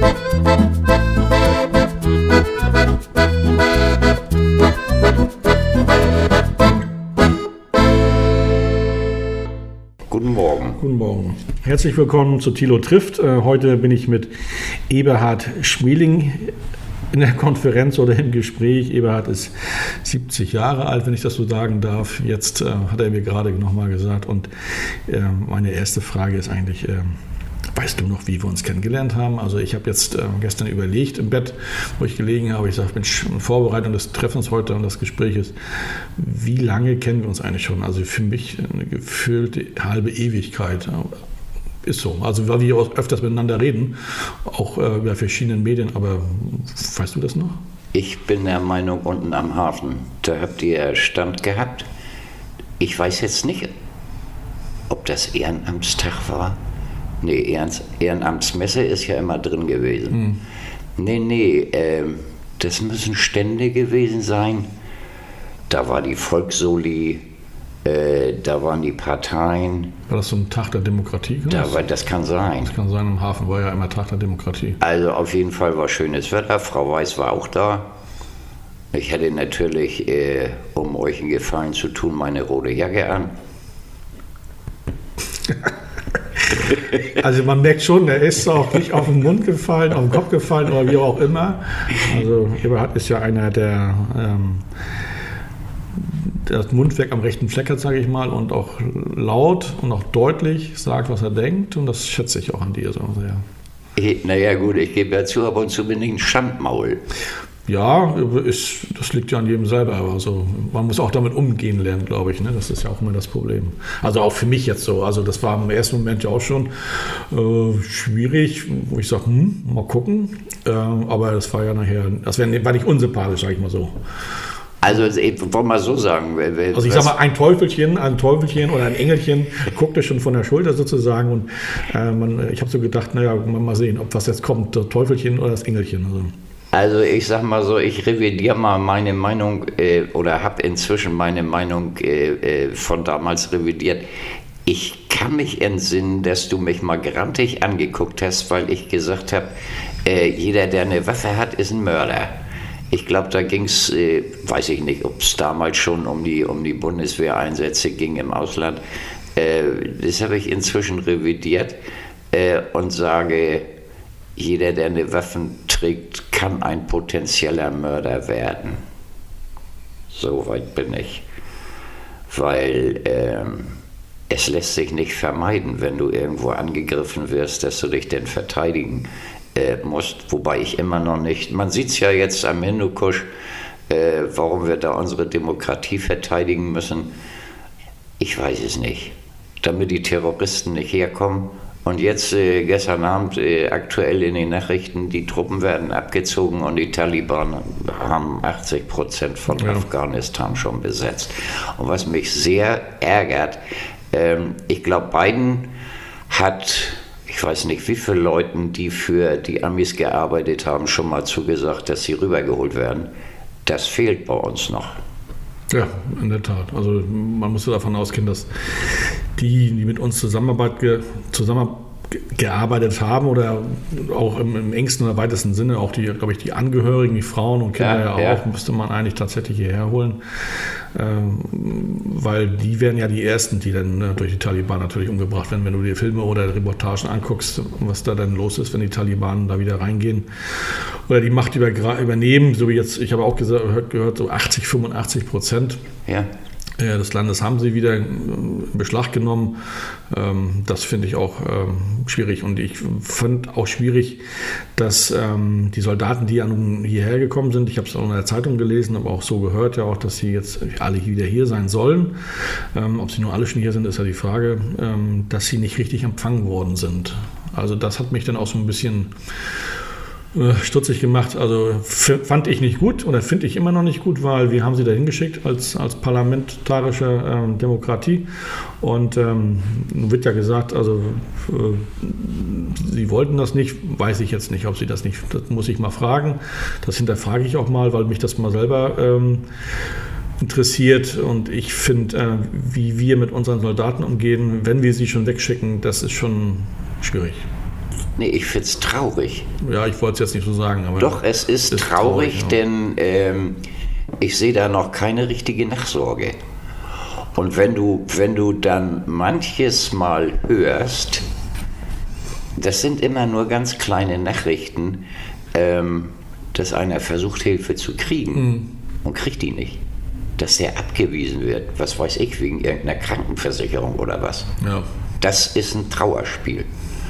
Guten Morgen. Guten Morgen. Herzlich willkommen zu Thilo trifft. Heute bin ich mit Eberhard Schmeling in der Konferenz oder im Gespräch. Eberhard ist 70 Jahre alt, wenn ich das so sagen darf. Jetzt hat er mir gerade nochmal gesagt. Und meine erste Frage ist eigentlich, weißt du noch, wie wir uns kennengelernt haben? Also ich habe jetzt gestern überlegt im Bett, wo ich gelegen habe, ich sage, Mensch, in Vorbereitung des Treffens heute und des Gespräches, wie lange kennen wir uns eigentlich schon? Also für mich eine gefühlte halbe Ewigkeit. Ist so. Also weil wir öfters miteinander reden, auch über verschiedene Medien, aber weißt du das noch? Ich bin der Meinung, unten am Hafen, da habt ihr Stand gehabt. Ich weiß jetzt nicht, ob das Ehrenamtstag war. Nee, Ehrenamtsmesse ist ja immer drin gewesen. Nee, das müssen Stände gewesen sein. Da war die Volkssoli, da waren die Parteien. War das so ein Tag der Demokratie? Das kann sein. Das kann sein, im Hafen war ja immer Tag der Demokratie. Also auf jeden Fall war schönes Wetter, Frau Weiß war auch da. Ich hatte natürlich, um euch einen Gefallen zu tun, meine rote Jacke an. Also man merkt schon, er ist auch nicht auf den Mund gefallen, auf den Kopf gefallen oder wie auch immer. Also Eberhard ist ja einer, der das Mundwerk am rechten Fleck hat, sage ich mal, und auch laut und auch deutlich sagt, was er denkt. Und das schätze ich auch an dir so sehr. Naja gut, ich gebe ja zu, ab und zu bin ich ein Schandmaul. Ja, das liegt ja an jedem selber. Also man muss auch damit umgehen lernen, glaube ich. Ne? Das ist ja auch immer das Problem. Also auch für mich jetzt so. Also das war im ersten Moment ja auch schon schwierig, wo ich sage, mal gucken. Aber das war ja nachher, war nicht unsympathisch, sage ich mal so. Also ich wollte mal so sagen. Also ich sage mal, ein Teufelchen oder ein Engelchen guckte schon von der Schulter sozusagen. Und ich habe so gedacht, naja, mal sehen, ob was jetzt kommt, das Teufelchen oder das Engelchen. Also ich sag mal so, ich revidiere mal meine Meinung oder habe inzwischen meine Meinung von damals revidiert. Ich kann mich entsinnen, dass du mich mal grantig angeguckt hast, weil ich gesagt habe, jeder, der eine Waffe hat, ist ein Mörder. Ich glaube, da ging es, weiß ich nicht, ob es damals schon um die Bundeswehreinsätze ging im Ausland. Das habe ich inzwischen revidiert und sage, jeder, der eine Waffe trägt, kann ein potenzieller Mörder werden. So weit bin ich. Weil es lässt sich nicht vermeiden, wenn du irgendwo angegriffen wirst, dass du dich denn verteidigen musst. Wobei ich immer noch nicht, man sieht es ja jetzt am Hindukusch, warum wir da unsere Demokratie verteidigen müssen. Ich weiß es nicht. Damit die Terroristen nicht herkommen. Und jetzt, gestern Abend, aktuell in den Nachrichten, die Truppen werden abgezogen und die Taliban haben 80% von Afghanistan schon besetzt. Und was mich sehr ärgert, ich glaube, Biden hat, ich weiß nicht wie viele Leuten, die für die Amis gearbeitet haben, schon mal zugesagt, dass sie rübergeholt werden. Das fehlt bei uns noch. Ja, in der Tat. Also man muss davon ausgehen, dass die mit uns zusammengearbeitet haben oder auch im engsten oder weitesten Sinne, auch die, glaube ich, die Angehörigen, die Frauen und Kinder ja auch, müsste man eigentlich tatsächlich hierher holen. Weil die wären ja die Ersten, die dann durch die Taliban natürlich umgebracht werden, wenn du dir Filme oder Reportagen anguckst, was da dann los ist, wenn die Taliban da wieder reingehen oder die Macht übernehmen, so wie jetzt, ich habe auch gehört, so 80-85% des Landes haben sie wieder in Beschlag genommen. Das finde ich auch schwierig. Und ich fand auch schwierig, dass die Soldaten, die hierher gekommen sind, ich habe es auch in der Zeitung gelesen, aber auch so gehört ja auch, dass sie jetzt alle wieder hier sein sollen. Ob sie nur alle schon hier sind, ist ja die Frage, dass sie nicht richtig empfangen worden sind. Also das hat mich dann auch so ein bisschen stutzig gemacht. Also fand ich nicht gut oder finde ich immer noch nicht gut, weil wir haben sie dahin geschickt als parlamentarische Demokratie und wird ja gesagt, also sie wollten das nicht, weiß ich jetzt nicht, ob sie das nicht, das muss ich mal fragen, das hinterfrage ich auch mal, weil mich das mal selber interessiert und ich finde, wie wir mit unseren Soldaten umgehen, wenn wir sie schon wegschicken, das ist schon schwierig. Nee, ich finde es traurig. Ja, ich wollte es jetzt nicht so sagen. Aber doch, es ist traurig, ja. Denn ich sehe da noch keine richtige Nachsorge. Und wenn du dann manches Mal hörst, das sind immer nur ganz kleine Nachrichten, dass einer versucht, Hilfe zu kriegen und kriegt die nicht. Dass der abgewiesen wird, was weiß ich, wegen irgendeiner Krankenversicherung oder was. Ja. Das ist ein Trauerspiel.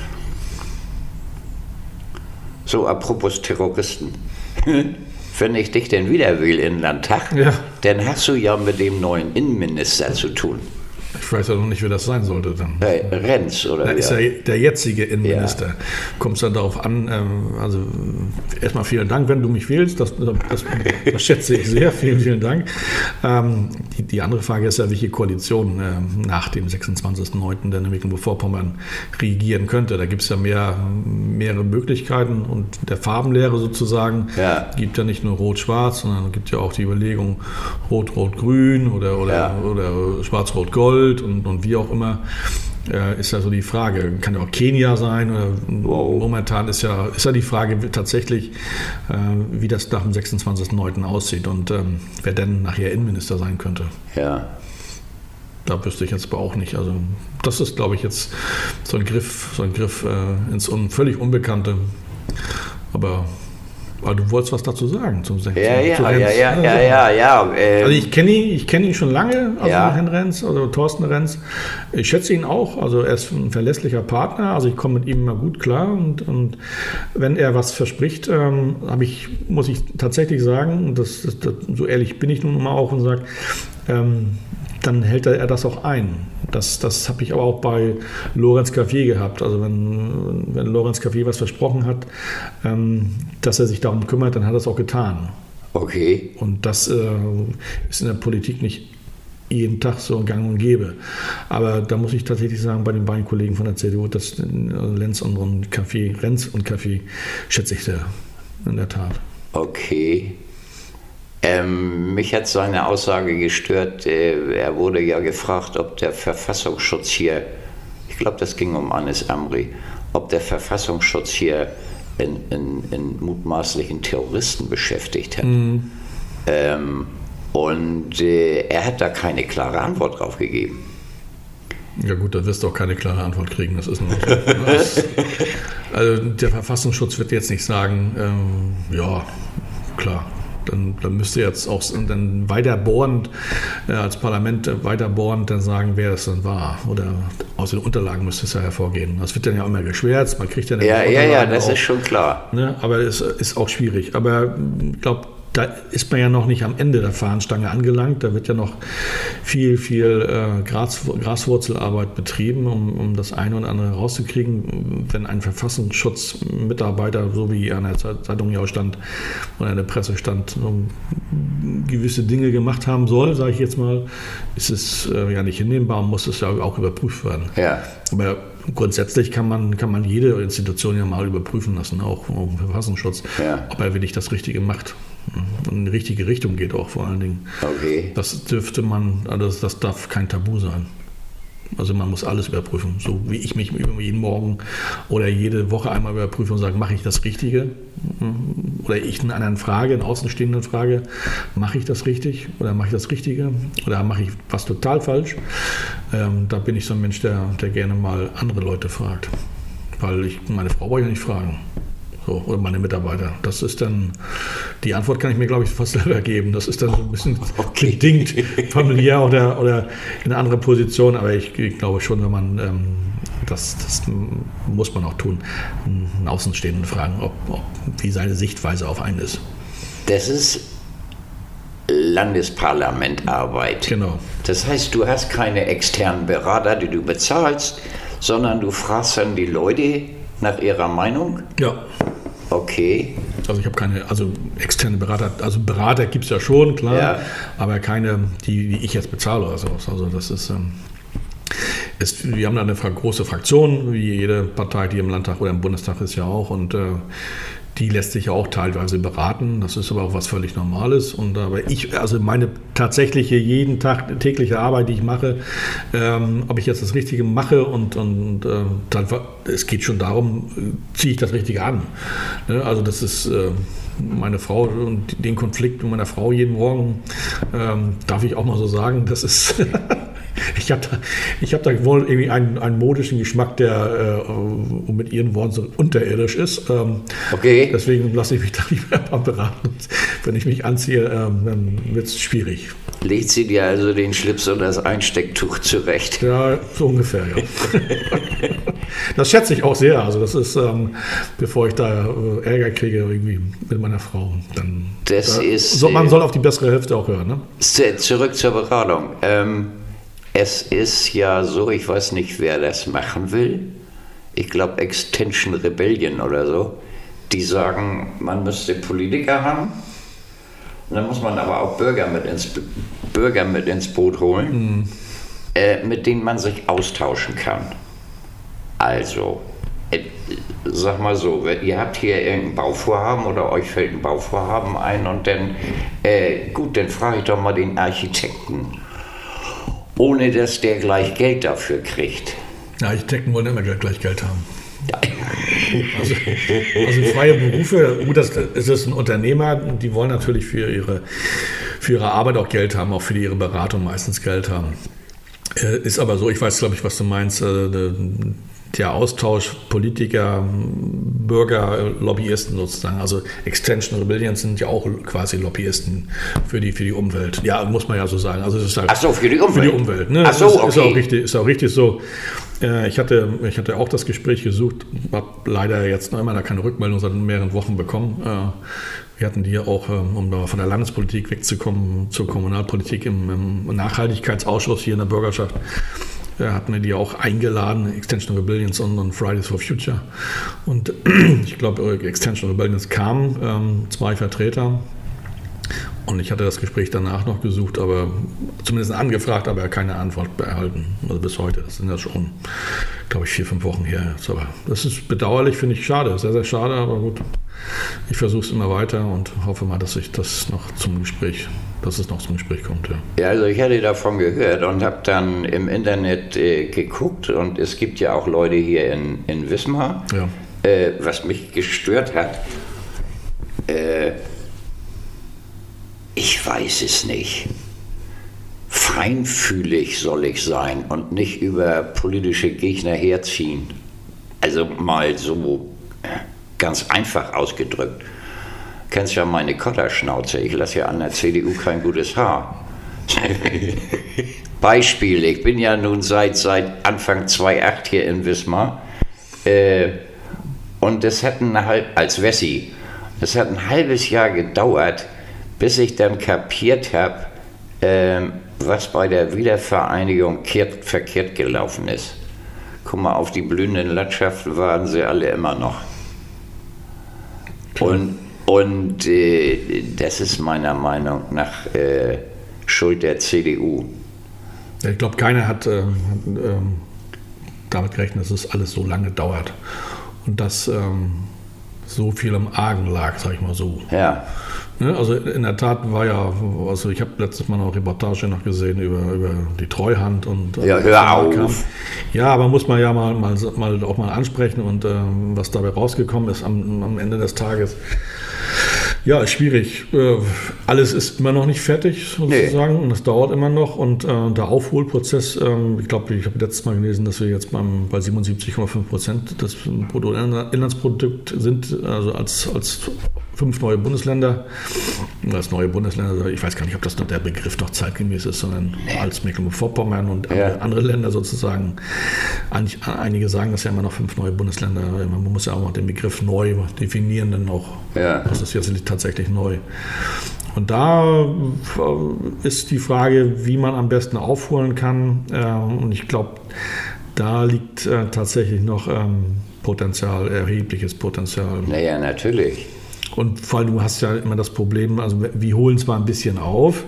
So, apropos Terroristen. Wenn ich dich denn wieder wähle in den Landtag, dann hast du ja mit dem neuen Innenminister zu tun. Ich weiß ja noch nicht, wer das sein sollte dann. Renz, oder? Da ist ja der jetzige Innenminister. Ja. Kommt es dann darauf an, also erstmal vielen Dank, wenn du mich wählst, das schätze ich sehr, vielen Dank. Die andere Frage ist ja, welche Koalition nach dem 26.09. der Mecklenburg-Vorpommern regieren könnte. Da gibt es ja mehrere Möglichkeiten und der Farbenlehre sozusagen gibt ja nicht nur Rot-Schwarz, sondern es gibt ja auch die Überlegung Rot-Rot-Grün oder Schwarz-Rot-Gold. Und wie auch immer, ist ja so die Frage. Kann ja auch Kenia sein. Oder momentan ist ja die Frage tatsächlich, wie das nach dem 26.09. aussieht und wer denn nachher Innenminister sein könnte. Ja. Da wüsste ich jetzt aber auch nicht. Also das ist, glaube ich, jetzt so ein Griff ins völlig Unbekannte. Aber du wolltest was dazu sagen zum Renz. Ja. Also ich kenne ihn schon lange, also Herrn Renz, also Thorsten Renz. Ich schätze ihn auch, also er ist ein verlässlicher Partner, also ich komme mit ihm immer gut klar und wenn er was verspricht, muss ich tatsächlich sagen, und das so ehrlich bin ich nun mal auch und sage, dann hält er das auch ein. Das habe ich aber auch bei Lorenz Cafier gehabt. Also wenn Lorenz Cafier was versprochen hat, dass er sich darum kümmert, dann hat er es auch getan. Okay. Und das ist in der Politik nicht jeden Tag so gang und gäbe. Aber da muss ich tatsächlich sagen, bei den beiden Kollegen von der CDU, dass Renz und Cafier schätze ich sehr, in der Tat. Okay. Mich hat seine Aussage gestört, er wurde ja gefragt, ob der Verfassungsschutz hier, ich glaube, das ging um Anis Amri, ob der Verfassungsschutz hier in mutmaßlichen Terroristen beschäftigt hat. Und er hat da keine klare Antwort drauf gegeben. Ja gut, da wirst du auch keine klare Antwort kriegen, das ist nur so. Also der Verfassungsschutz wird jetzt nicht sagen, ja, klar. Dann müsste jetzt auch dann weiter bohrend, als Parlament weiter bohrend dann sagen, wer es dann war. Oder aus den Unterlagen müsste es ja hervorgehen. Das wird dann ja immer geschwärzt, man kriegt ja dann das ist schon klar. Ne? Aber es ist auch schwierig. Aber ich glaube, da ist man ja noch nicht am Ende der Fahnenstange angelangt. Da wird ja noch viel Graswurzelarbeit betrieben, um das eine und andere rauszukriegen. Wenn ein Verfassungsschutzmitarbeiter, so wie an der Zeitung ja auch stand oder in der Presse stand, gewisse Dinge gemacht haben soll, sage ich jetzt mal, ist es ja nicht hinnehmbar, muss es ja auch überprüft werden. Ja. Aber grundsätzlich kann man jede Institution ja mal überprüfen lassen, auch im Verfassungsschutz, ob er wirklich das Richtige macht. Und in die richtige Richtung geht auch vor allen Dingen. Okay. Das darf kein Tabu sein. Also man muss alles überprüfen, so wie ich mich jeden Morgen oder jede Woche einmal überprüfe und sage, mache ich das Richtige? Oder ich in einer Frage, in außenstehenden Frage, mache ich das richtig oder mache ich das Richtige? Oder mache ich was total falsch? Da bin ich so ein Mensch, der gerne mal andere Leute fragt. Weil meine Frau brauche ich ja nicht fragen. So, oder meine Mitarbeiter. Das ist dann, die Antwort kann ich mir, glaube ich, fast selber geben. Das ist dann so ein bisschen bedingt familiär oder in eine andere Position. Aber ich glaube schon, wenn man, das muss man auch tun, einen Außenstehenden fragen, wie seine Sichtweise auf einen ist. Das ist Landesparlamentarbeit. Genau. Das heißt, du hast keine externen Berater, die du bezahlst, sondern du fragst dann die Leute nach ihrer Meinung? Ja. Okay. Also ich habe keine, externe Berater, also Berater gibt es ja schon, klar, aber keine, die ich jetzt bezahle oder sowas. Also das ist, wir haben da eine große Fraktion, wie jede Partei, die im Landtag oder im Bundestag ist ja auch, und die lässt sich ja auch teilweise beraten. Das ist aber auch was völlig Normales. Aber meine tatsächliche jeden Tag tägliche Arbeit, die ich mache, ob ich jetzt das Richtige mache und dann, es geht schon darum, ziehe ich das Richtige an. Also das ist meine Frau und den Konflikt mit meiner Frau jeden Morgen, darf ich auch mal so sagen, das ist... Ich hab da wohl irgendwie einen modischen Geschmack, der, um mit ihren Worten, so unterirdisch ist. Okay. Deswegen lasse ich mich da lieber mal beraten. Wenn ich mich anziehe, dann wird es schwierig. Legt sie dir also den Schlips und das Einstecktuch zurecht? Ja, so ungefähr, ja. Das schätze ich auch sehr. Also das ist, bevor ich da Ärger kriege irgendwie mit meiner Frau, dann... Man soll auf die bessere Hälfte auch hören, ne? Zurück zur Beratung. Es ist ja so, ich weiß nicht, wer das machen will. Ich glaube, Extinction Rebellion oder so. Die sagen, man müsste Politiker haben. Und dann muss man aber auch Bürger mit ins Boot holen, mit denen man sich austauschen kann. Also, sag mal so, ihr habt hier irgendein Bauvorhaben oder euch fällt ein Bauvorhaben ein und dann, dann frage ich doch mal den Architekten. Ohne dass der gleich Geld dafür kriegt. Ja, Architekten wollen immer gleich Geld haben. Ja. Also freie Berufe, gut, es ist ein Unternehmer, die wollen natürlich für ihre Arbeit auch Geld haben, auch für ihre Beratung meistens Geld haben. Ist aber so, ich weiß, glaube ich, was du meinst, der Austausch Politiker, Bürger, Lobbyisten sozusagen. Also Extinction Rebellion sind ja auch quasi Lobbyisten für die Umwelt. Ja, muss man ja so sagen. Also es ist halt ach so, für die Umwelt. Für die Umwelt, ne? Ach so, okay. Ist auch richtig so. Ich hatte auch das Gespräch gesucht, habe leider jetzt noch immer keine Rückmeldung seit mehreren Wochen bekommen. Wir hatten die auch, um von der Landespolitik wegzukommen, zur Kommunalpolitik im Nachhaltigkeitsausschuss hier in der Bürgerschaft. Hatten wir die auch eingeladen, Extinction Rebellions und Fridays for Future. Und ich glaube, Extinction Rebellions kamen, 2 Vertreter. Und ich hatte das Gespräch danach noch gesucht, aber zumindest angefragt, aber keine Antwort erhalten. Also bis heute. Das sind ja schon, glaube ich, 4-5 Wochen her. Aber das ist bedauerlich, finde ich schade. Sehr, sehr schade, aber gut. Ich versuche es immer weiter und hoffe mal, dass es noch zum Gespräch kommt. Ja, also ich hatte davon gehört und habe dann im Internet geguckt und es gibt ja auch Leute hier in Wismar, ja. Was mich gestört hat. Ich weiß es nicht. Feinfühlig soll ich sein und nicht über politische Gegner herziehen. Also mal so ganz einfach ausgedrückt. Du kennst ja meine Kotterschnauze. Ich lasse ja an der CDU kein gutes Haar. Beispiel, ich bin ja nun seit Anfang 2008 hier in Wismar. Und das hat als Wessi, das hat ein halbes Jahr gedauert, bis ich dann kapiert habe, was bei der Wiedervereinigung verkehrt gelaufen ist. Guck mal, auf die blühenden Landschaften waren sie alle immer noch. Und das ist meiner Meinung nach Schuld der CDU. Ich glaube, keiner hat damit gerechnet, dass es alles so lange dauert und dass so viel im Argen lag, sag ich mal so. Ja. Also in der Tat war ja, also ich habe letztes Mal noch eine Reportage noch gesehen über die Treuhand und ja, hör auf. Ja, aber muss man ja mal auch mal ansprechen und was dabei rausgekommen ist am Ende des Tages. Ja, ist schwierig. Alles ist immer noch nicht fertig, sozusagen, und es dauert immer noch. Und der Aufholprozess, ich glaube, ich habe letztes Mal gelesen, dass wir jetzt bei 77,5% des Bruttoinlandsprodukts sind, also als 5 neue Bundesländer. Als neue Bundesländer, ich weiß gar nicht, ob das noch der Begriff noch zeitgemäß ist, sondern als Mecklenburg-Vorpommern und andere Länder sozusagen. Einige sagen das ja immer noch 5 neue Bundesländer. Man muss ja auch noch den Begriff neu definieren, dann auch. Ja. Das ist jetzt tatsächlich neu. Und da ist die Frage, wie man am besten aufholen kann. Und ich glaube, da liegt tatsächlich noch erhebliches Potenzial. Naja, natürlich. Und vor allem, du hast ja immer das Problem, also wir holen zwar ein bisschen auf,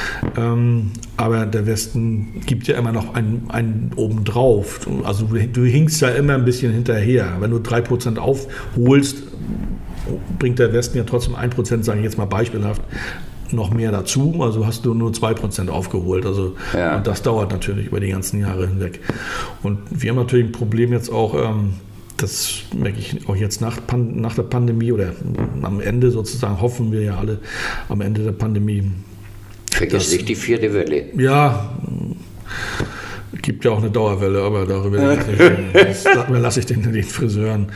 aber der Westen gibt ja immer noch einen obendrauf. Also du hinkst ja immer ein bisschen hinterher. Wenn du 3% aufholst, bringt der Westen ja trotzdem 1%, sage ich jetzt mal beispielhaft, noch mehr dazu. Also hast du nur 2% aufgeholt. Also, und das dauert natürlich über die ganzen Jahre hinweg. Und wir haben natürlich ein Problem jetzt auch, das merke ich auch jetzt nach der Pandemie oder am Ende sozusagen, hoffen wir ja alle am Ende der Pandemie. Vergiss nicht die 4. Welle. Ja, gibt ja auch eine Dauerwelle, aber darüber lasse ich den Friseuren.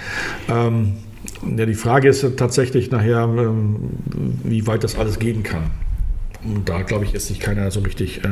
Ja, die Frage ist tatsächlich nachher, wie weit das alles gehen kann. Und da, glaube ich, ist sich keiner so richtig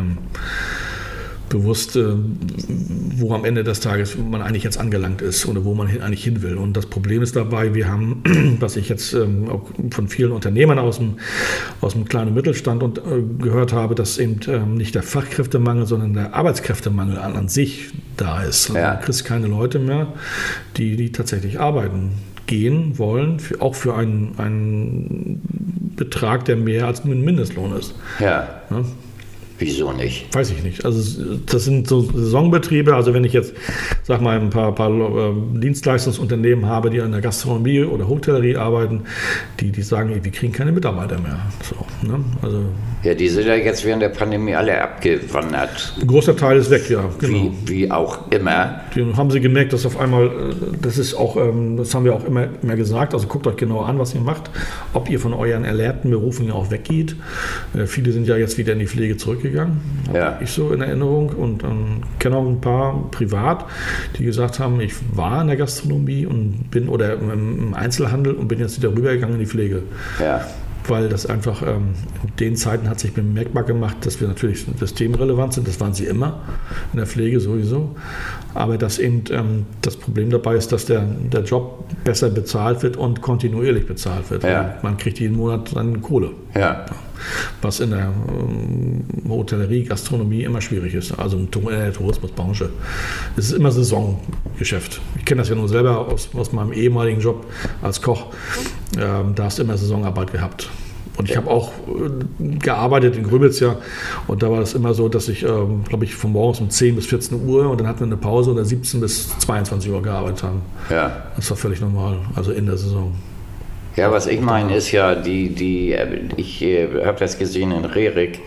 bewusst, wo am Ende des Tages man eigentlich jetzt angelangt ist oder wo man eigentlich hin will. Und das Problem ist dabei, wir haben, was ich jetzt auch von vielen Unternehmern aus dem kleinen Mittelstand gehört habe, dass eben nicht der Fachkräftemangel, sondern der Arbeitskräftemangel an sich da ist. Also du kriegst keine Leute mehr, die tatsächlich arbeiten gehen wollen, auch für einen Betrag, der mehr als ein Mindestlohn ist. Ja. Wieso nicht? Weiß ich nicht. Also das sind so Saisonbetriebe. Also wenn ich jetzt, sag mal, ein paar Dienstleistungsunternehmen habe, die in der Gastronomie oder Hotellerie arbeiten, die sagen, wir kriegen keine Mitarbeiter mehr. So, ne? Also, ja, die sind ja jetzt während der Pandemie alle abgewandert. Ein großer Teil ist weg, ja. Genau. Wie auch immer. Die haben sie gemerkt, dass auf einmal, das ist auch, das haben wir auch immer gesagt, also guckt euch genau an, was ihr macht, ob ihr von euren erlernten Berufen ja auch weggeht. Viele sind ja jetzt wieder in die Pflege zurückgegangen. Ich so in Erinnerung und kenne auch ein paar privat, die gesagt haben, ich war in der Gastronomie und bin oder im Einzelhandel und bin jetzt wieder rübergegangen in die Pflege. Ja. Weil das einfach in den Zeiten hat sich bemerkbar gemacht, dass wir natürlich systemrelevant sind, das waren sie immer in der Pflege sowieso, aber dass eben das Problem dabei ist, dass der Job besser bezahlt wird und kontinuierlich bezahlt wird. Ja. Man kriegt jeden Monat seine Kohle. Ja. Was in der Hotellerie, Gastronomie immer schwierig ist, also in der Tourismusbranche. Es ist immer Saisongeschäft. Ich kenne das ja nur selber aus meinem ehemaligen Job als Koch. Da hast du immer Saisonarbeit gehabt. Und ich habe auch gearbeitet in Grömitz, ja, und da war das immer so, dass ich, glaube ich, von morgens um 10 bis 14 Uhr und dann hatten wir eine Pause oder 17 bis 22 Uhr gearbeitet haben. Ja. Das war völlig normal, also in der Saison. Ja, was ich meine ist ja, ich habe das gesehen in Rerik,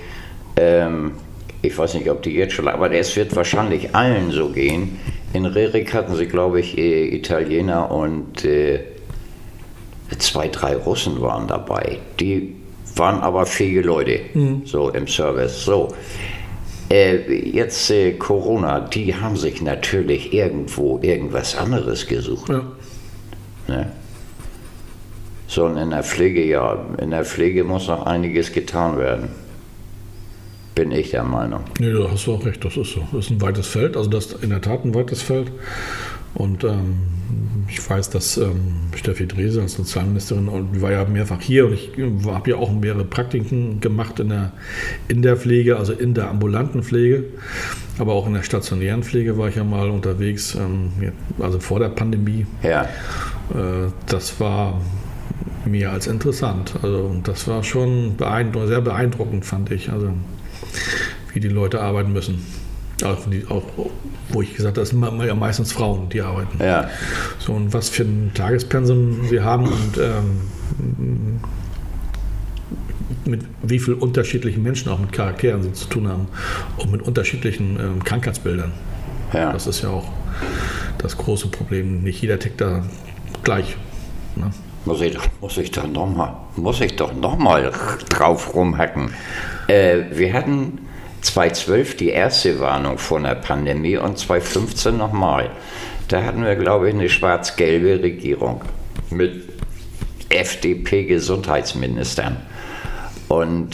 ich weiß nicht, ob die jetzt schon, aber es wird wahrscheinlich allen so gehen. In Rerik hatten sie, glaube ich, Italiener und 2, 3 Russen waren dabei. Die waren aber fähige Leute, so im Service. So. Jetzt Corona, die haben sich natürlich irgendwas anderes gesucht. Ja. Ne? So, und in der Pflege muss noch einiges getan werden. Bin ich der Meinung. Nee, da hast du auch recht, das ist so. Das ist ein weites Feld, also das ist in der Tat ein weites Feld. Und ich weiß, dass Steffi Drese als Sozialministerin, und die war ja mehrfach hier und ich habe ja auch mehrere Praktiken gemacht in der Pflege, also in der ambulanten Pflege, aber auch in der stationären Pflege war ich ja mal unterwegs, also vor der Pandemie. Ja. Das war mehr als interessant. Also das war schon sehr beeindruckend, fand ich. Also wie die Leute arbeiten müssen. Auch wo ich gesagt habe, das sind ja meistens Frauen, die arbeiten. Ja. So, und was für ein Tagespensum sie haben und mit wie vielen unterschiedlichen Menschen, auch mit Charakteren sie zu tun haben und mit unterschiedlichen Krankheitsbildern. Ja. Das ist ja auch das große Problem. Nicht jeder tickt da gleich. Ne? Muss ich doch noch mal drauf rumhacken. Wir hatten 2012 die erste Warnung vor der Pandemie und 2015 nochmal. Da hatten wir, glaube ich, eine schwarz-gelbe Regierung mit FDP-Gesundheitsministern. Und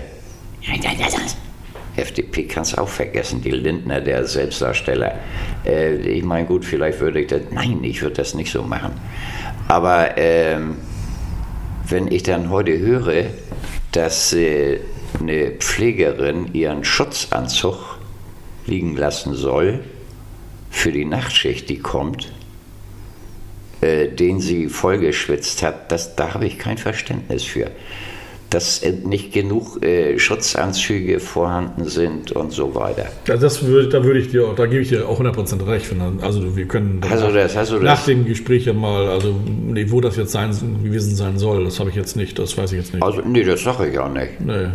FDP kannst du auch vergessen, die Lindner, der Selbstdarsteller. Ich meine, gut, vielleicht würde ich das... Nein, ich würde das nicht so machen. Aber wenn ich dann heute höre, dass eine Pflegerin ihren Schutzanzug liegen lassen soll für die Nachtschicht, die kommt, den sie vollgeschwitzt hat, da habe ich kein Verständnis für. Dass nicht genug Schutzanzüge vorhanden sind und so weiter. Ja, da gebe ich dir auch 100% recht. Also wir können nach dem Gespräch ja mal, also wo das jetzt gewesen sein soll, das habe ich jetzt nicht, das weiß ich jetzt nicht. Also nee, das sage ich auch nicht. Nee.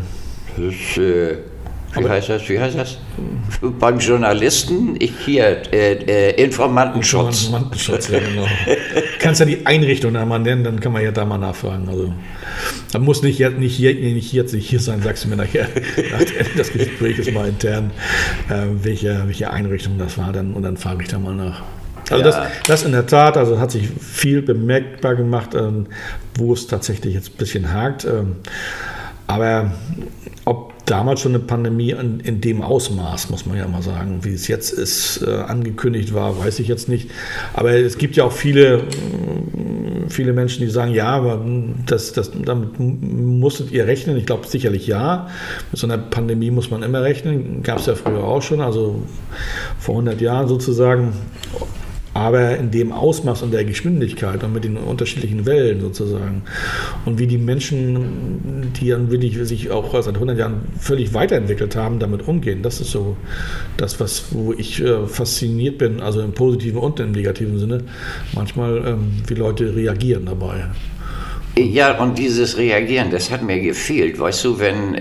Wie heißt das? Beim Journalisten, Informantenschutz. Informantenschutz, ja genau. Kannst ja die Einrichtung da mal nennen, dann kann man ja da mal nachfragen. Also, man muss nicht hier sein, sagst du mir nachher, nach Ende des Gesprächs mal intern, welche Einrichtung das war, und dann frage ich da mal nach. Also das in der Tat, also hat sich viel bemerkbar gemacht, wo es tatsächlich jetzt ein bisschen hakt. Aber ob damals schon eine Pandemie in dem Ausmaß, muss man ja mal sagen, wie es jetzt ist, angekündigt war, weiß ich jetzt nicht. Aber es gibt ja auch viele Menschen, die sagen, ja, aber damit musstet ihr rechnen. Ich glaube sicherlich ja. Mit so einer Pandemie muss man immer rechnen. Gab es ja früher auch schon, also vor 100 Jahren sozusagen. Aber in dem Ausmaß und der Geschwindigkeit und mit den unterschiedlichen Wellen sozusagen und wie die Menschen, die dann wirklich sich auch seit 100 Jahren völlig weiterentwickelt haben, damit umgehen, das ist so das, wo ich fasziniert bin, also im positiven und im negativen Sinne, manchmal wie Leute reagieren dabei. Ja, und dieses Reagieren, das hat mir gefehlt. Weißt du, wenn,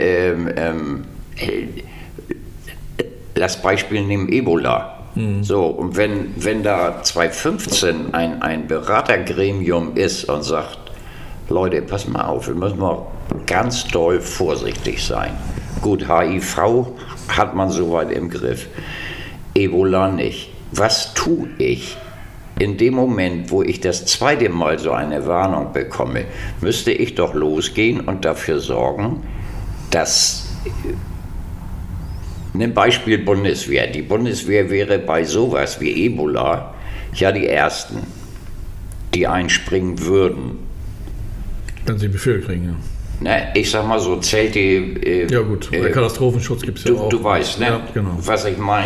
lass Beispiel nehmen, Ebola. So, und wenn da 2015 ein Beratergremium ist und sagt, Leute, pass mal auf, wir müssen mal ganz doll vorsichtig sein. Gut, HIV hat man soweit im Griff, Ebola nicht. Was tue ich? In dem Moment, wo ich das zweite Mal so eine Warnung bekomme, müsste ich doch losgehen und dafür sorgen, dass... Nimm Beispiel Bundeswehr. Die Bundeswehr wäre bei sowas wie Ebola ja die Ersten, die einspringen würden. Wenn sie Befehl kriegen, ja. Ne, ich sag mal so, Zelte... ja gut, der Katastrophenschutz gibt es ja auch. Du weißt, ne? Ja, genau. Was ich meine.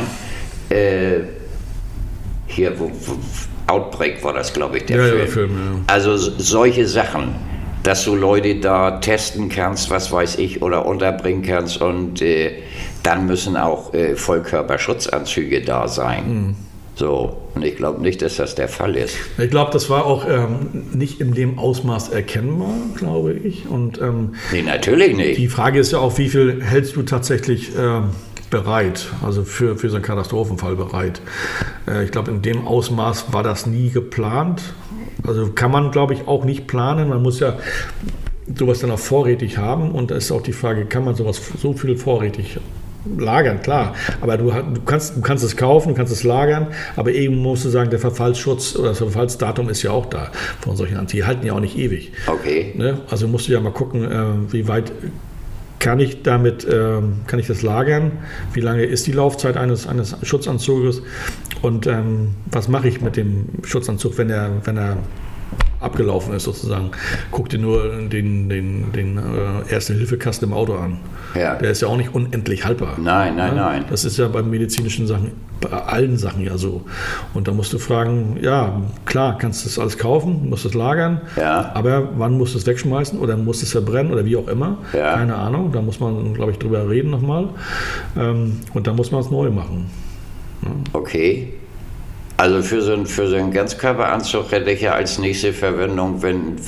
Hier, Outbreak war das, glaube ich, der Film. Ja, der Film, ja. Also solche Sachen, dass du Leute da testen kannst, was weiß ich, oder unterbringen kannst und dann müssen auch Vollkörperschutzanzüge da sein. So, und ich glaube nicht, dass das der Fall ist. Ich glaube, das war auch nicht in dem Ausmaß erkennbar, glaube ich. Und, nee, natürlich nicht. Die Frage ist ja auch, wie viel hältst du tatsächlich bereit, also für so einen Katastrophenfall bereit? Ich glaube, in dem Ausmaß war das nie geplant. Also kann man, glaube ich, auch nicht planen. Man muss ja sowas dann auch vorrätig haben. Und da ist auch die Frage, kann man sowas so viel vorrätig lagern? Klar, aber du kannst es kaufen, du kannst es lagern, aber eben musst du sagen, der Verfallsschutz oder das Verfallsdatum ist ja auch da von solchen Anzügen. Die halten ja auch nicht ewig. Okay. Ne? Also musst du ja mal gucken, wie weit kann ich das lagern? Wie lange ist die Laufzeit eines Schutzanzuges? Und was mache ich mit dem Schutzanzug, wenn er abgelaufen ist sozusagen? Guck dir nur den Erste-Hilfe-Kasten im Auto an. Ja. Der ist ja auch nicht unendlich haltbar. Nein. Das ist ja bei medizinischen Sachen, bei allen Sachen ja so. Und da musst du fragen, ja, klar, kannst du das alles kaufen, musst es lagern, ja. Aber wann musst du es wegschmeißen oder musst du es verbrennen oder wie auch immer? Ja. Keine Ahnung, da muss man, glaube ich, drüber reden nochmal. Und dann muss man es neu machen. Ja. Okay. Also für so einen Ganzkörperanzug hätte ich ja als nächste Verwendung, wenn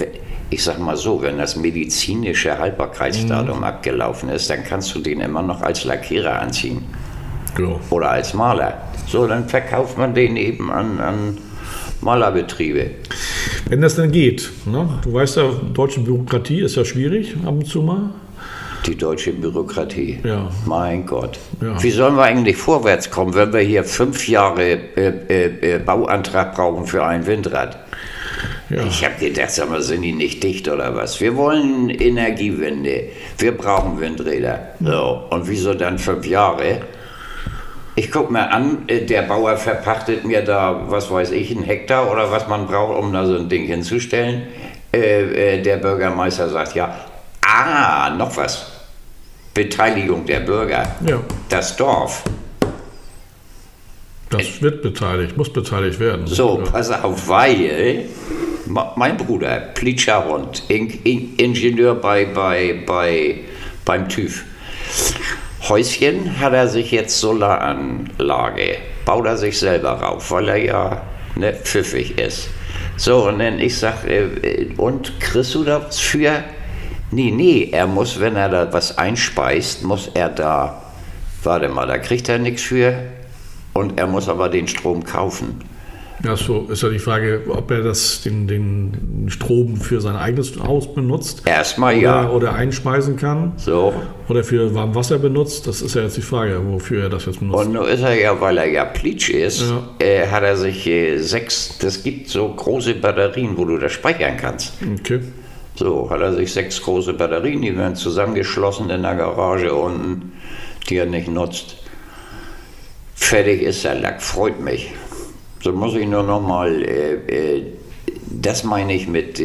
das medizinische Haltbarkeitsdatum abgelaufen ist, dann kannst du den immer noch als Lackierer anziehen. Genau. Oder als Maler. So, dann verkauft man den eben an Malerbetriebe. Wenn das dann geht. Ne? Du weißt ja, deutsche Bürokratie ist ja schwierig ab und zu mal. Die deutsche Bürokratie. Ja. Mein Gott. Ja. Wie sollen wir eigentlich vorwärts kommen, wenn wir hier 5 Jahre Bauantrag brauchen für ein Windrad? Ja. Ich habe gedacht, sag mal, sind die nicht dicht oder was? Wir wollen Energiewende. Wir brauchen Windräder. So. Und wieso dann 5 Jahre? Ich gucke mir an, der Bauer verpachtet mir da, was weiß ich, 1 Hektar oder was man braucht, um da so ein Ding hinzustellen. Der Bürgermeister sagt, ja, noch was. Beteiligung der Bürger. Ja. Das Dorf. Das wird beteiligt, muss beteiligt werden. So, pass auf, weil mein Bruder, Plitscher-Hund, Ingenieur beim TÜV. Häuschen hat er sich jetzt Solaranlage, baut er sich selber rauf, weil er ja pfiffig ist. So, und dann ich sag, und kriegst du da was für? Nee, er muss, wenn er da was einspeist, muss er da, warte mal, da kriegt er nichts für und er muss aber den Strom kaufen. Ja, so ist ja die Frage, ob er den Strom für sein eigenes Haus benutzt. Erstmal ja. Oder einspeisen kann. So. Oder für Warmwasser benutzt. Das ist ja jetzt die Frage, wofür er das jetzt benutzt. Und nun ist er ja, weil er ja Plitsch ist, hat er sich 6, das gibt so große Batterien, wo du das speichern kannst. Okay. So, hat er sich 6 große Batterien, die werden zusammengeschlossen in der Garage unten, die er nicht nutzt. Fertig ist der Lack, freut mich. So muss ich nur noch mal, das meine ich mit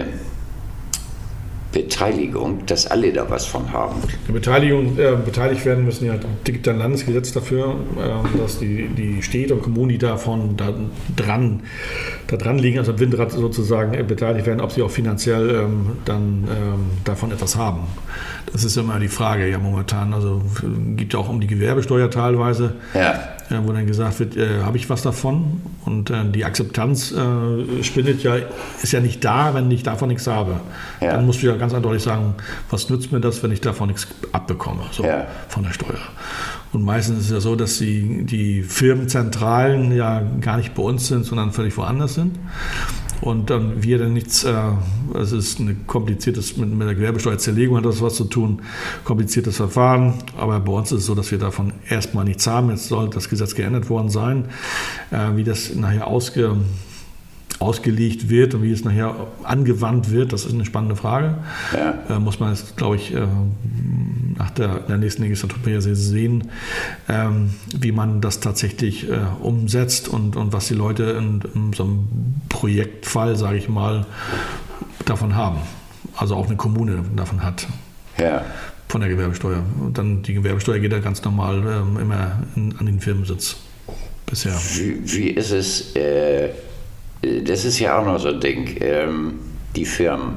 Beteiligung, dass alle da was von haben. Die beteiligt werden müssen, ja, es gibt ein Landesgesetz dafür, dass die Städte und Kommunen, die da dran liegen, also am Windrad sozusagen beteiligt werden, ob sie auch finanziell dann davon etwas haben. Das ist immer die Frage ja momentan. Also gibt ja auch um die Gewerbesteuer teilweise, wo dann gesagt wird, habe ich was davon? Und die Akzeptanz ist ja nicht da, wenn ich davon nichts habe. Ja. Dann musst du ja ganz eindeutig sagen, was nützt mir das, wenn ich davon nichts abbekomme, von der Steuer. Und meistens ist es ja so, dass die Firmenzentralen ja gar nicht bei uns sind, sondern völlig woanders sind. Und dann wir dann nichts, es ist ein kompliziertes, mit der Gewerbesteuerzerlegung hat das was zu tun, kompliziertes Verfahren, aber bei uns ist es so, dass wir davon erstmal nichts haben. Jetzt soll das Gesetz geändert worden sein, wie das nachher ausgelegt wird und wie es nachher angewandt wird, das ist eine spannende Frage. Ja. Muss man jetzt, glaube ich, nach der nächsten Legislaturperiode sehen, wie man das tatsächlich umsetzt und was die Leute in so einem Projektfall, sage ich mal, davon haben. Also auch eine Kommune davon hat. Ja. Von der Gewerbesteuer. Und dann die Gewerbesteuer geht ja ganz normal immer an den Firmensitz bisher. Wie ist es? Das ist ja auch noch so ein Ding, die Firmen.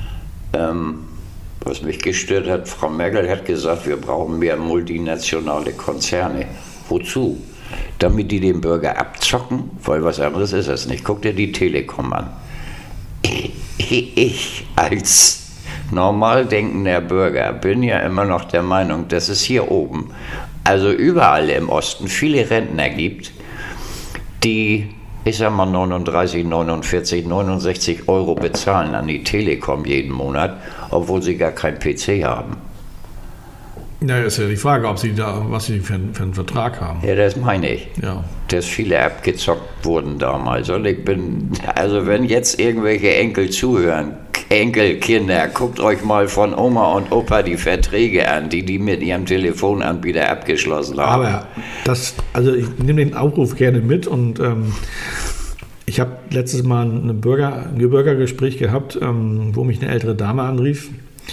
Was mich gestört hat, Frau Merkel hat gesagt, wir brauchen mehr multinationale Konzerne. Wozu? Damit die den Bürger abzocken, weil was anderes ist es nicht. Guck dir die Telekom an. Ich als normal denkender Bürger bin ja immer noch der Meinung, dass es hier oben, also überall im Osten, viele Rentner gibt, die, ich sag mal 39, 49, 69 Euro bezahlen an die Telekom jeden Monat, obwohl sie gar keinen PC haben. Ja, ist ja die Frage, was sie für einen Vertrag haben. Ja, das meine ich. Ja. Dass viele abgezockt wurden damals. Und also wenn jetzt irgendwelche Enkel zuhören, Enkelkinder, guckt euch mal von Oma und Opa die Verträge an, die mit ihrem Telefonanbieter abgeschlossen haben. Aber ich nehme den Aufruf gerne mit und ich habe letztes Mal ein Bürgergespräch gehabt, wo mich eine ältere Dame anrief.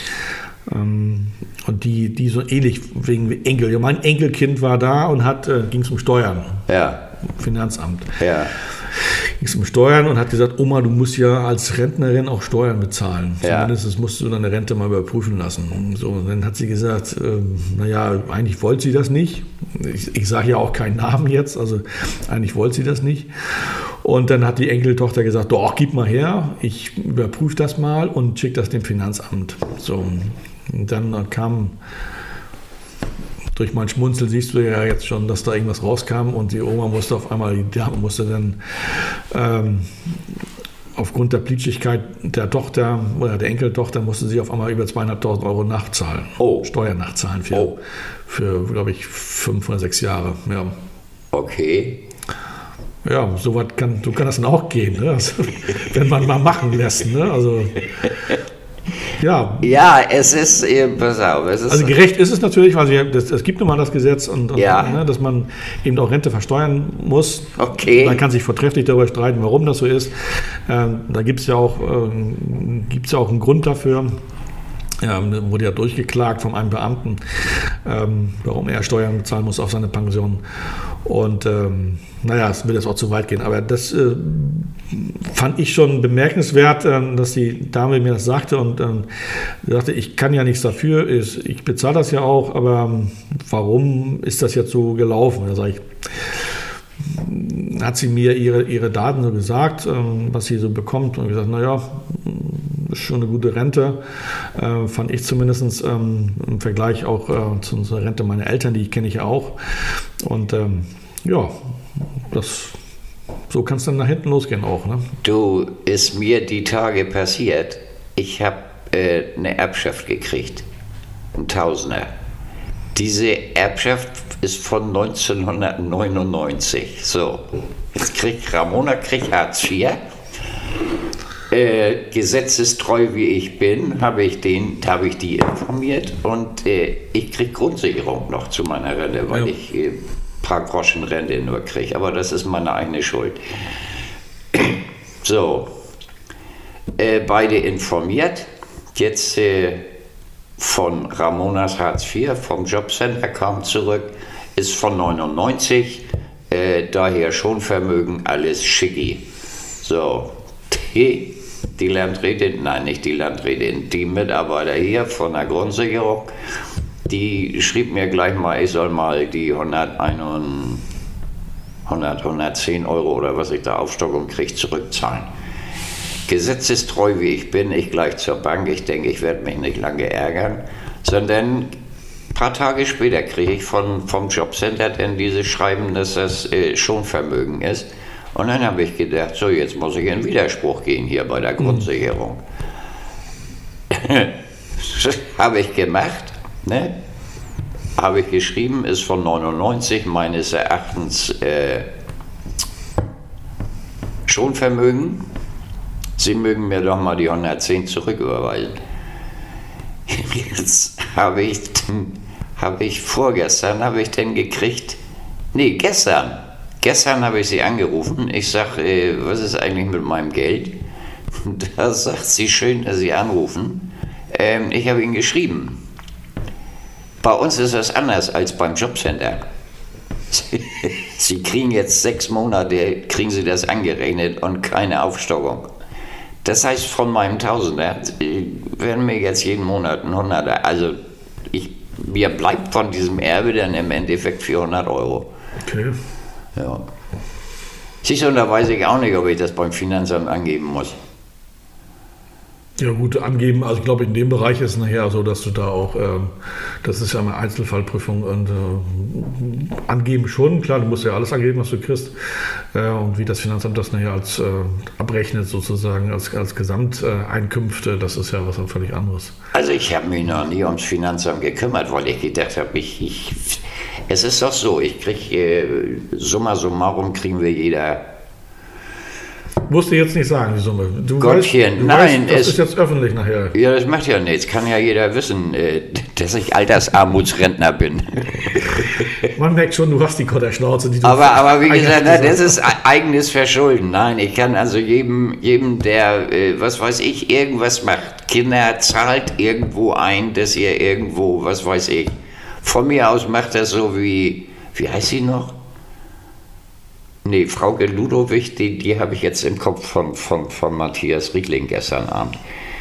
Und die so ähnlich wegen Enkel. Ja, mein Enkelkind war da und ging es um Steuern. Ja. Finanzamt. Ja. Ging es um Steuern und hat gesagt, Oma, du musst ja als Rentnerin auch Steuern bezahlen. Ja. Zumindest musst du deine Rente mal überprüfen lassen. Und so, und dann hat sie gesagt, eigentlich wollte sie das nicht. Ich sage ja auch keinen Namen jetzt, also eigentlich wollte sie das nicht. Und dann hat die Enkeltochter gesagt, doch, gib mal her, ich überprüfe das mal und schicke das dem Finanzamt. So, und dann kam, durch mein Schmunzel siehst du ja jetzt schon, dass da irgendwas rauskam und die Oma musste dann aufgrund der Plitschigkeit der Tochter oder der Enkeltochter musste sie auf einmal über 2.500 Euro nachzahlen. Steuern nachzahlen für glaube ich, 5 oder 6 Jahre. Ja. Okay. Ja, so kann das dann auch gehen, ne? Also, wenn man mal machen lässt. Ne? Also, ja. Ja, es ist eben, pass auf. Also gerecht ist es natürlich, weil es gibt nun mal das Gesetz, ne, dass man eben auch Rente versteuern muss. Okay. Man kann sich vortrefflich darüber streiten, warum das so ist. Da gibt es ja auch einen Grund dafür. Wurde ja durchgeklagt von einem Beamten, warum er Steuern bezahlen muss auf seine Pension. Und es wird jetzt auch zu weit gehen, aber das fand ich schon bemerkenswert, dass die Dame mir das sagte und sagte, ich kann ja nichts dafür, ich bezahle das ja auch, aber warum ist das jetzt so gelaufen? Da sage ich, hat sie mir ihre Daten so gesagt, was sie so bekommt und gesagt, ist schon eine gute Rente, fand ich zumindest im Vergleich auch zu unserer Rente meiner Eltern, die kenne ich ja auch. Und so kann es dann nach hinten losgehen auch. Ne? Du, ist mir die Tage passiert, ich habe eine Erbschaft gekriegt, ein Tausender. Diese Erbschaft ist von 1999. So, jetzt kriegt Ramona Hartz IV. Gesetzestreu wie ich bin, habe ich die informiert und ich kriege Grundsicherung noch zu meiner Rente, weil ich ein paar Groschen Rente nur kriege. Aber das ist meine eigene Schuld. So, beide informiert. Jetzt von Ramonas Hartz IV, vom Jobcenter kam zurück, ist von 99, daher schon Vermögen, alles schicki. So, die Landrätin, nein, nicht die Landrätin, die Mitarbeiter hier von der Grundsicherung, die schrieb mir gleich mal, ich soll mal die 110 Euro oder was ich da Aufstockung kriege, zurückzahlen. Gesetzestreu wie ich bin, ich gleich zur Bank, ich denke, ich werde mich nicht lange ärgern, sondern ein paar Tage später kriege ich vom Jobcenter denn dieses Schreiben, dass das Schonvermögen ist. Und dann habe ich gedacht, so jetzt muss ich in Widerspruch gehen hier bei der Grundsicherung. Habe ich gemacht, ne? Habe ich geschrieben, ist von 99 meines Erachtens Schonvermögen. Sie mögen mir doch mal die 110 zurücküberweisen. Jetzt habe ich vorgestern gekriegt, nee, gestern habe ich sie angerufen. Ich sage, was ist eigentlich mit meinem Geld? Da sagt sie, schön, dass Sie anrufen. Ich habe Ihnen geschrieben. Bei uns ist das anders als beim Jobcenter. Sie kriegen jetzt 6 Monate, kriegen Sie das angerechnet und keine Aufstockung. Das heißt, von meinem Tausender werden mir jetzt jeden Monat ein Hunderter. Also mir bleibt von diesem Erbe dann im Endeffekt 400 Euro. Okay. Ja. Siehst du, und da weiß ich auch nicht, ob ich das beim Finanzamt angeben muss. Ja gut, angeben, also ich glaube in dem Bereich ist es nachher so, dass du da auch, das ist ja eine Einzelfallprüfung und angeben schon, klar, du musst ja alles angeben, was du kriegst und wie das Finanzamt das nachher als abrechnet sozusagen, als Gesamteinkünfte, das ist ja was völlig anderes. Also ich habe mich noch nie ums Finanzamt gekümmert, weil ich gedacht habe, es ist doch so, ich kriege, summa summarum kriegen wir jeder... Musst du jetzt nicht sagen, die Summe. Du Gottchen, weißt, das ist jetzt öffentlich nachher. Ja, das macht ja nichts. Kann ja jeder wissen, dass ich Altersarmutsrentner bin. Man merkt schon, du hast die Kotterschnauze. Aber wie gesagt, das ist eigenes Verschulden. Nein, ich kann also jedem der, was weiß ich, irgendwas macht. Kinder zahlt irgendwo ein, dass ihr irgendwo, was weiß ich. Von mir aus macht das so wie heißt sie noch? Nee, Frauke Ludowig, die habe ich jetzt im Kopf von Matthias Riegling gestern Abend.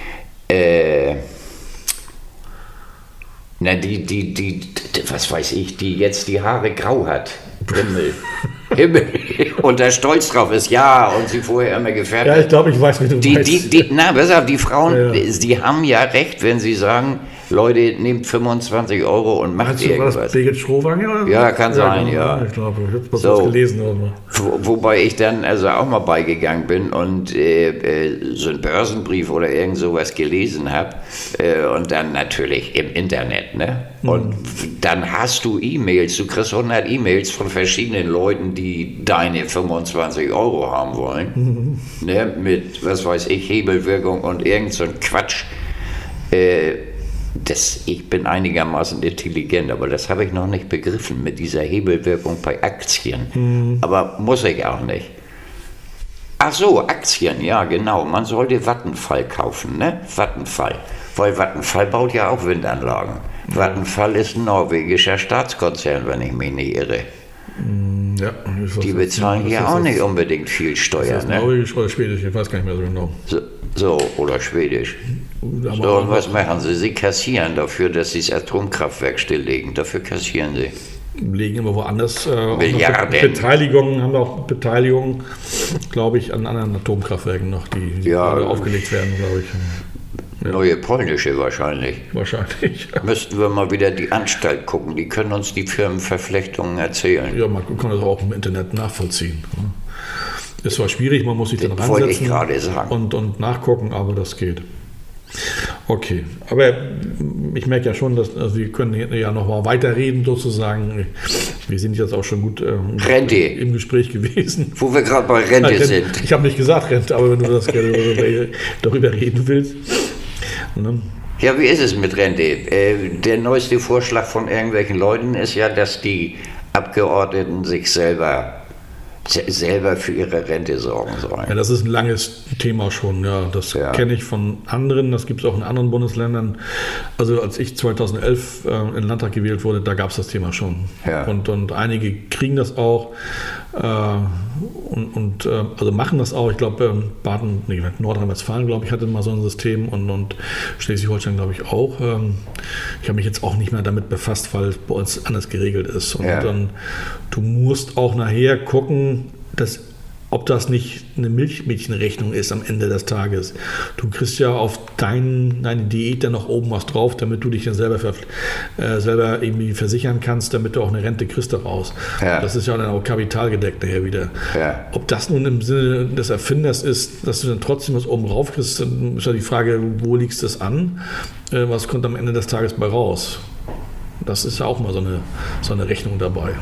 Was weiß ich, die jetzt die Haare grau hat. Himmel. Und da stolz drauf ist, ja, und sie vorher immer gefährdet. Ja, ich glaube, ich weiß, wie du meinst. Pass auf, die Frauen, die haben ja recht, wenn sie sagen, Leute, nehmt 25 Euro und macht irgendwas. War das Birgit Schrowange oder so? Ja, kann sein, ja. Ich glaube, ich habe was gelesen. Oder? Wobei ich dann also auch mal beigegangen bin und so einen Börsenbrief oder irgend sowas gelesen habe und dann natürlich im Internet, ne? Und dann hast du E-Mails, du kriegst 100 E-Mails von verschiedenen Leuten, die deine 25 Euro haben wollen, ne? Mit, was weiß ich, Hebelwirkung und irgend so ein Quatsch. Ich bin einigermaßen intelligent, aber das habe ich noch nicht begriffen mit dieser Hebelwirkung bei Aktien. Aber muss ich auch nicht. Ach so, Aktien, ja genau. Man sollte Vattenfall kaufen, ne? Vattenfall. Weil Vattenfall baut ja auch Windanlagen. Vattenfall ist ein norwegischer Staatskonzern, wenn ich mich nicht irre. Ja, die bezahlen hier auch nicht unbedingt viel Steuer. Ist das Norwegisch oder Schwedisch? Ich weiß gar nicht mehr so genau. So oder Schwedisch. Aber So, und was machen sie? Sie kassieren dafür, dass sie das Atomkraftwerk stilllegen. Dafür kassieren sie. Legen immer woanders. Milliarden. Haben auch Beteiligungen, glaube ich, an anderen Atomkraftwerken noch, die gerade aufgelegt werden, glaube ich. Ja. Neue polnische wahrscheinlich. Wahrscheinlich. Müssten wir mal wieder die Anstalt gucken. Die können uns die Firmenverflechtungen erzählen. Ja, man kann das auch im Internet nachvollziehen. Es war schwierig, man muss sich dann ransetzen wollte ich gerade sagen. Und nachgucken, aber das geht. Okay, aber ich merke ja schon, dass wir können ja noch mal weiterreden sozusagen. Wir sind jetzt auch schon gut im Gespräch gewesen. Wo wir gerade bei Rente sind. Ich habe nicht gesagt Rente, aber wenn du das gerne darüber reden willst. Ne? Ja, wie ist es mit Rente? Der neueste Vorschlag von irgendwelchen Leuten ist ja, dass die Abgeordneten sich selber für ihre Rente sorgen sollen. Ja, das ist ein langes Thema schon. Ja, das kenne ich von anderen. Das gibt es auch in anderen Bundesländern. Also als ich 2011 in den Landtag gewählt wurde, da gab es das Thema schon. Ja. Und einige kriegen das auch also machen das auch. Ich glaube, Nordrhein-Westfalen, glaube ich, hatte mal so ein System und Schleswig-Holstein, glaube ich, auch. Ich habe mich jetzt auch nicht mehr damit befasst, weil es bei uns anders geregelt ist. Und dann, du musst auch nachher gucken, ob das nicht eine Milchmädchenrechnung ist am Ende des Tages. Du kriegst ja auf deine Diät dann noch oben was drauf, damit du dich dann selber irgendwie versichern kannst, damit du auch eine Rente kriegst daraus. Ja. Das ist ja dann auch kapitalgedeckt nachher wieder. Ja. Ob das nun im Sinne des Erfinders ist, dass du dann trotzdem was oben drauf kriegst, dann ist ja die Frage, wo liegst du es an? Was kommt am Ende des Tages bei raus? Das ist ja auch mal so eine Rechnung dabei.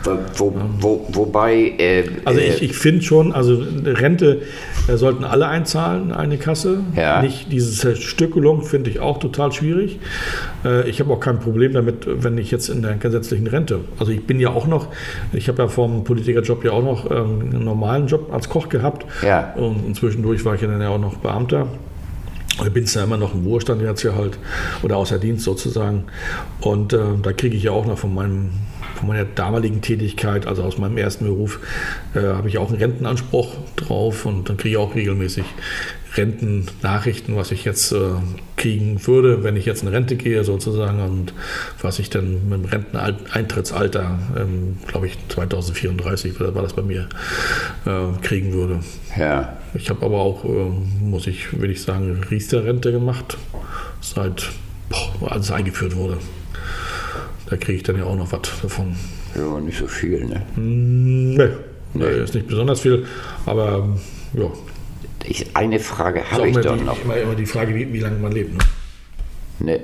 Wobei... also ich finde schon, also Rente sollten alle einzahlen, eine Kasse. Ja. Nicht diese Zerstückelung finde ich auch total schwierig. Ich habe auch kein Problem damit, wenn ich jetzt in der gesetzlichen Rente, also ich bin ja auch noch, ich habe ja vom Politikerjob ja auch noch einen normalen Job als Koch gehabt. Ja. Und zwischendurch war ich ja dann ja auch noch Beamter. Ich bin ja immer noch im Ruhestand jetzt ja halt, oder außer Dienst sozusagen. Und da kriege ich ja auch noch von meiner damaligen Tätigkeit, also aus meinem ersten Beruf, habe ich auch einen Rentenanspruch drauf und dann kriege ich auch regelmäßig Rentennachrichten, was ich jetzt kriegen würde, wenn ich jetzt in Rente gehe sozusagen und was ich dann mit dem Renteneintrittsalter, glaube ich 2034 war das bei mir, kriegen würde. Ja. Ich habe aber auch, will ich sagen, Riester-Rente gemacht, als es eingeführt wurde. Da kriege ich dann ja auch noch was davon. Ja, nicht so viel, ne? Nee, ist nicht besonders viel, aber ja. Eine Frage habe ich doch noch. Immer die Frage, wie lange man lebt, ne?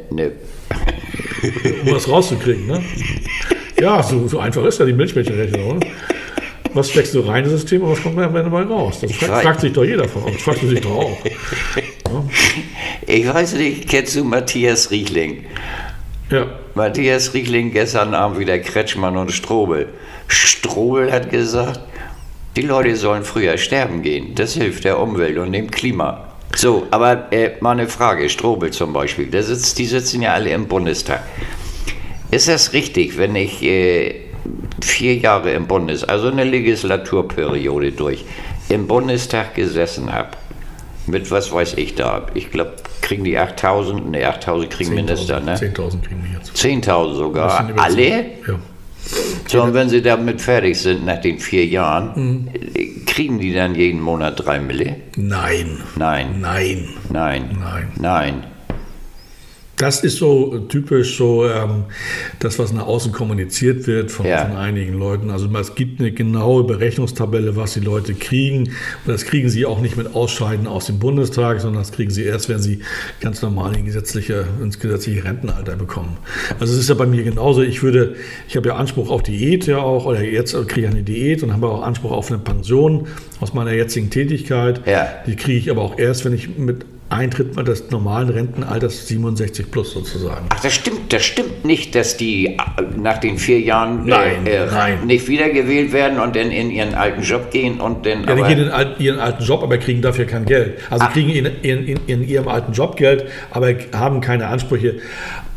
Um was rauszukriegen, ne? Ja, so einfach ist ja die Milchmädchenrechnung, oder? Was steckst du rein ins System und was kommt dabei raus? Das fragt sich doch jeder von uns. Das fragst du sich doch auch. Ja? Ich weiß nicht, kennst du Matthias Riechling? Ja. Matthias Riechling gestern Abend wieder Kretschmann und Strobel. Strobel hat gesagt, die Leute sollen früher sterben gehen. Das hilft der Umwelt und dem Klima. So, aber mal eine Frage. Strobel zum Beispiel, die sitzen ja alle im Bundestag. Ist das richtig, wenn ich 4 Jahre im also eine Legislaturperiode im Bundestag gesessen habe? Mit was weiß ich da? Ich glaube, kriegen die 8.000? Ne, 8.000 kriegen Minister, ne? 10.000 kriegen wir jetzt. 10.000 sogar? Alle? Ja. So, und wenn sie damit fertig sind nach den 4 Jahren, kriegen die dann jeden Monat 3 Mille? Nein. Das ist so typisch das, was nach außen kommuniziert wird von einigen Leuten. Also es gibt eine genaue Berechnungstabelle, was die Leute kriegen. Und das kriegen sie auch nicht mit Ausscheiden aus dem Bundestag, sondern das kriegen sie erst, wenn sie ganz normal ins gesetzliche Rentenalter bekommen. Also es ist ja bei mir genauso. Ich habe ja Anspruch auf Diät ja auch, oder jetzt kriege ich eine Diät und habe auch Anspruch auf eine Pension aus meiner jetzigen Tätigkeit. Ja. Die kriege ich aber auch erst, wenn ich mit Eintritt des normalen Rentenalters 67 plus sozusagen. Ach, das stimmt nicht, dass die nach den 4 Jahren nicht wiedergewählt werden und dann in ihren alten Job gehen und dann. Ja, die gehen in ihren alten Job, aber kriegen dafür kein Geld. Also kriegen in ihrem alten Job Geld, aber haben keine Ansprüche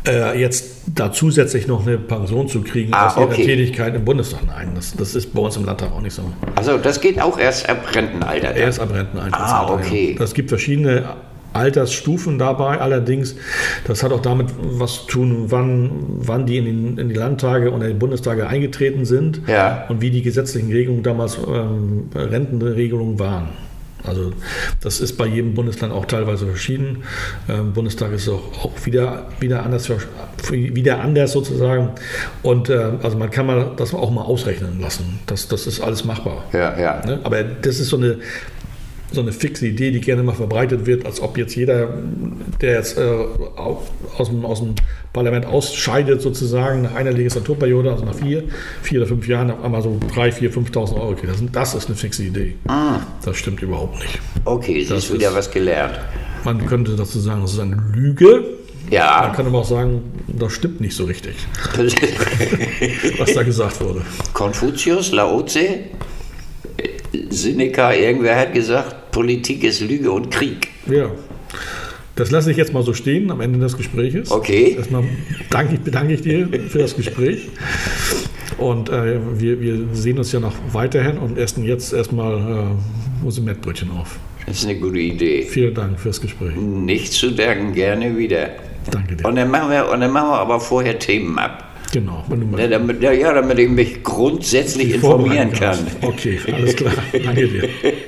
Jetzt da zusätzlich noch eine Pension zu kriegen aus ihrer Tätigkeit im Bundestag. Nein, das ist bei uns im Landtag auch nicht so. Also das geht auch erst ab Rentenalter? Dann. Erst ab Rentenalter. Okay. Ja. Es gibt verschiedene Altersstufen dabei, allerdings, das hat auch damit was zu tun, wann die in die Landtage und in die Bundestage eingetreten sind und wie die gesetzlichen Regelungen damals, Rentenregelungen waren. Also das ist bei jedem Bundesland auch teilweise verschieden. Bundestag ist auch wieder anders sozusagen. Und also man kann das auch mal ausrechnen lassen. Das ist alles machbar. Ja. Ne? Aber das ist so eine fixe Idee, die gerne mal verbreitet wird, als ob jetzt jeder, der jetzt aus dem Parlament ausscheidet, sozusagen nach einer Legislaturperiode, also nach 4 oder 5 Jahren, auf einmal so 3.000, 4.000, 5.000 Euro kriegt. Das ist eine fixe Idee. Das stimmt überhaupt nicht. Okay, das ist wieder was gelernt. Man könnte dazu sagen, das ist eine Lüge. Ja. Man kann aber auch sagen, das stimmt nicht so richtig, was da gesagt wurde. Konfuzius, Lao Tse, Seneca, irgendwer hat gesagt, Politik ist Lüge und Krieg. Ja, das lasse ich jetzt mal so stehen am Ende des Gespräches. Okay. Erstmal bedanke ich dir für das Gespräch. Und wir sehen uns ja noch weiterhin und essen jetzt erstmal unsere Mettbrötchen auf. Das ist eine gute Idee. Vielen Dank fürs Gespräch. Nicht zu danken, gerne wieder. Danke dir. Und dann machen wir aber vorher Themen ab. Genau. Damit ich mich grundsätzlich informieren kann. Okay, alles klar. Danke dir.